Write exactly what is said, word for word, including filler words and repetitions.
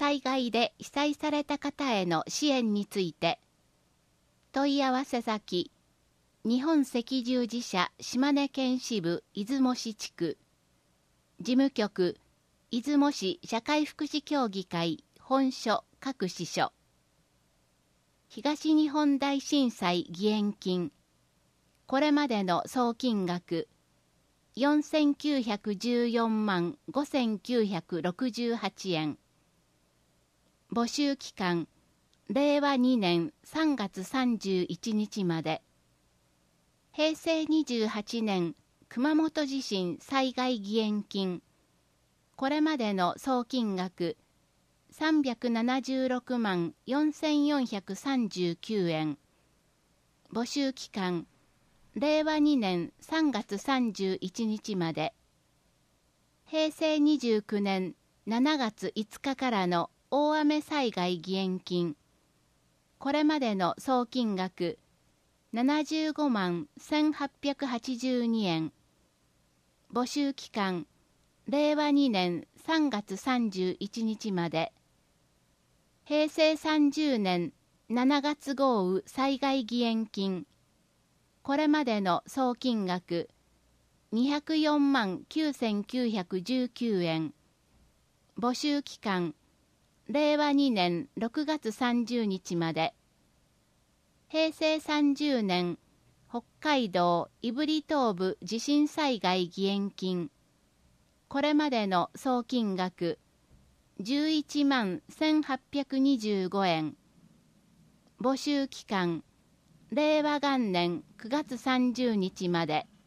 災害で被災された方への支援について、問い合わせ先、日本赤十字社島根県支部出雲市地区、事務局、出雲市社会福祉協議会本所各支所、東日本大震災義援金、これまでの総金額よんせんきゅうひゃくじゅうよんまんごせんきゅうひゃくろくじゅうはちえん、募集期間れいわにねんさんがつさんじゅういちにちまで。へいせいにじゅうはちねん熊本地震災害義援金、これまでの総金額さんびゃくななじゅうろくまんよんせんよんひゃくさんじゅうきゅうえん、募集期間れいわにねんさんがつさんじゅういちにちまで。へいせいにじゅうきゅうねんしちがついつかからの大雨災害義援金、これまでの総金額ななじゅうごまんせんはっぴゃくはちじゅうにえん、募集期間れいわにねんさんがつさんじゅういちにちまで。へいせいさんじゅうねんしちがつ豪雨災害義援金、これまでの総金額にひゃくよんまんきゅうせんきゅうひゃくじゅうきゅうえん、募集期間れいわにねんろくがつさんじゅうにちまで。へいせいさんじゅうねん北海道胆振東部地震災害義援金、これまでの総金額じゅういちまんせんはっぴゃくにじゅうごえん、募集期間れいわがんねんくがつさんじゅうにちまで。